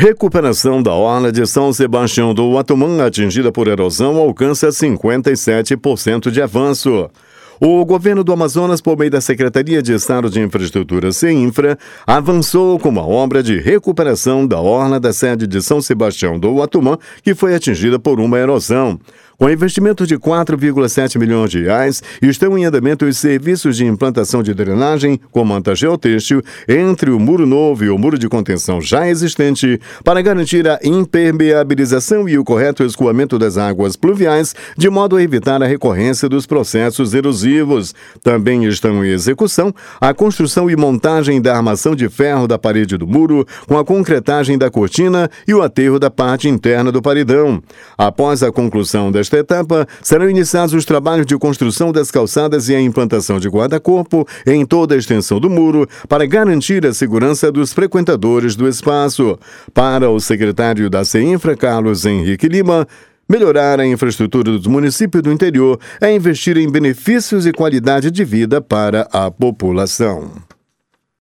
Recuperação da orla de São Sebastião do Uatumã, atingida por erosão, alcança 57% de avanço. O governo do Amazonas, por meio da Secretaria de Estado de Infraestrutura, CEINFRA, avançou com uma obra de recuperação da orla da sede de São Sebastião do Uatumã, que foi atingida por uma erosão. Com investimento de R$ 4,7 milhões de reais, estão em andamento os serviços de implantação de drenagem com manta geotêxtil entre o muro novo e o muro de contenção já existente, para garantir a impermeabilização e o correto escoamento das águas pluviais, de modo a evitar a recorrência dos processos erosivos. Também estão em execução a construção e montagem da armação de ferro da parede do muro, com a concretagem da cortina e o aterro da parte interna do paredão. Após a conclusão desta etapa, serão iniciados os trabalhos de construção das calçadas e a implantação de guarda-corpo em toda a extensão do muro para garantir a segurança dos frequentadores do espaço. Para o secretário da CEINFRA, Carlos Henrique Lima, melhorar a infraestrutura dos municípios do interior é investir em benefícios e qualidade de vida para a população.